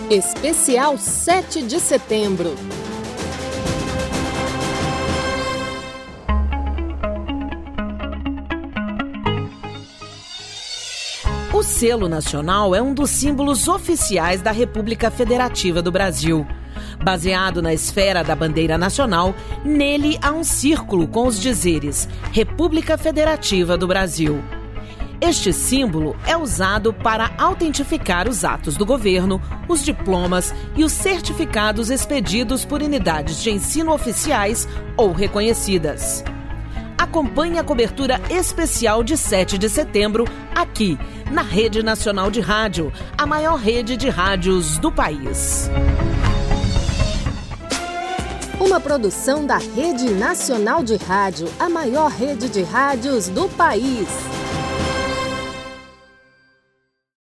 Especial 7 de setembro. O selo nacional é um dos símbolos oficiais da República Federativa do Brasil. Baseado na esfera da bandeira nacional, nele há um círculo com os dizeres República Federativa do Brasil. Este símbolo é usado para autentificar os atos do governo, os diplomas e os certificados expedidos por unidades de ensino oficiais ou reconhecidas. Acompanhe a cobertura especial de 7 de setembro aqui, na Rede Nacional de Rádio, a maior rede de rádios do país. Uma produção da Rede Nacional de Rádio, a maior rede de rádios do país.